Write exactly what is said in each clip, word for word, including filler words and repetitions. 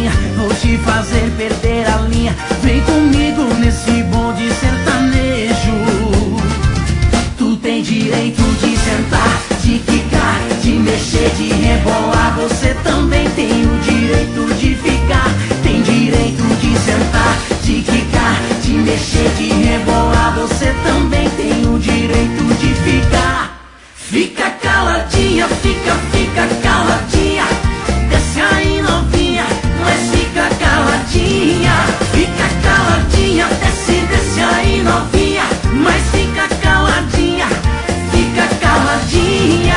novinha, vou te fazer perder a linha. Vem comigo nesse bonde sertanejo. Tu tem direito de sentar, de quicar, de mexer, de rebolar. Você também tem o direito de ficar. Tem direito de sentar, de quicar, de mexer, de rebolar. Você também tem o direito de ficar. Fica caladinha, fica, fica caladinha. Desce aí novinha, mas fica caladinha. Fica caladinha, desce, desce aí novinha, mas fica caladinha. Fica caladinha.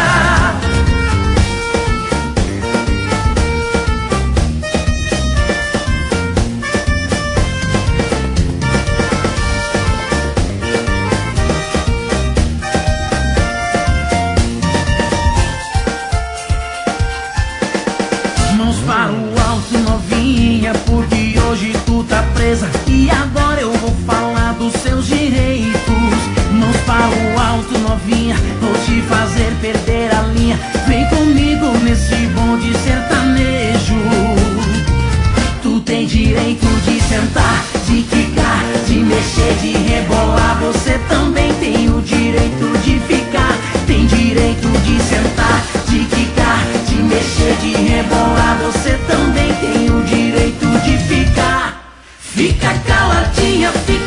Mãos para o alto novinha, porque hoje tu tá presa. E agora eu vou falar dos seus direitos. Mãos para o alto novinha, vou te fazer perder a linha. Vem comigo nesse bonde sertanejo. Tu tem direito de sentar, de quicar, de mexer, de rebolar. Você também tem o direito de ficar. Tem direito de sentar, de quicar, de mexer, de rebolar. Você também tem o direito de ficar. Fica caladinha, fica